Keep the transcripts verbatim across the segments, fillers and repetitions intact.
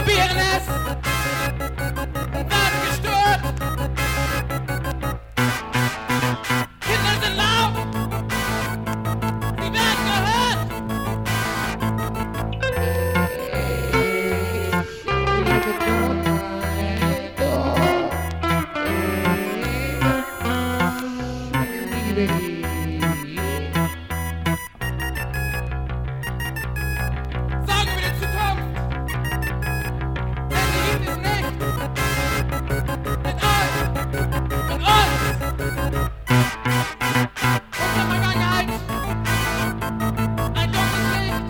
probieren es und werden gestört. Kinder sind laut, sie werden gehört. Sorgen wir die Zukunft, denn die gibt es nicht. Mit euch, mit uns, unsere Vergangenheit, ein dunkles Licht.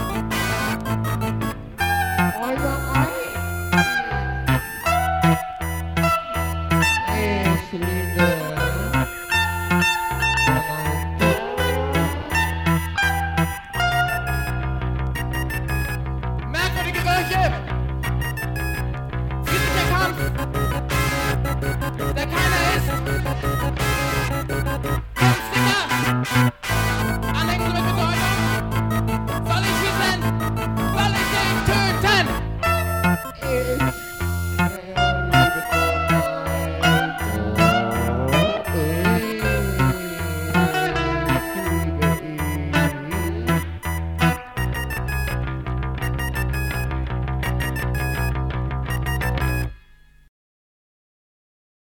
Merkwürdige Gerüche, friedlicher Kampf, der keiner ist. Kunstdinger, Anhängsel mit Bedeutung. Soll ich schießen? Soll ich ihn töten?